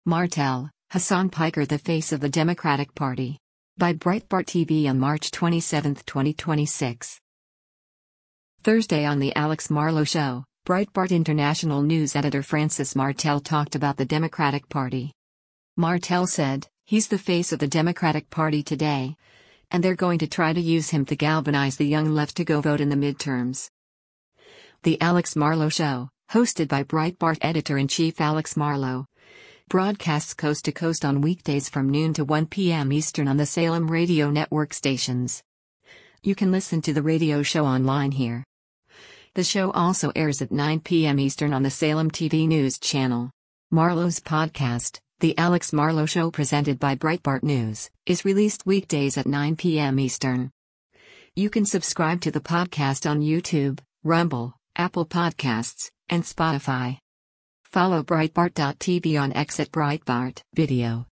Martel, Hassan Piker, the face of the Democratic Party. By Breitbart TV on March 27, 2026. Thursday on The Alex Marlow Show, Breitbart International News editor Francis Martel talked about the Democratic Party. Martel said, "He's the face of the Democratic Party today. And they're going to try to use him to galvanize the young left to go vote in the midterms." The Alex Marlow Show, hosted by Breitbart editor-in-chief Alex Marlow, broadcasts coast to coast on weekdays from noon to 1 p.m. Eastern on the Salem Radio Network stations. You can listen to the radio show online here. The show also airs at 9 p.m. Eastern on the Salem TV News channel. Marlow's podcast, The Alex Marlow Show, presented by Breitbart News, is released weekdays at 9 p.m. Eastern. You can subscribe to the podcast on YouTube, Rumble, Apple Podcasts, and Spotify. Follow Breitbart.tv on X at Breitbart Video.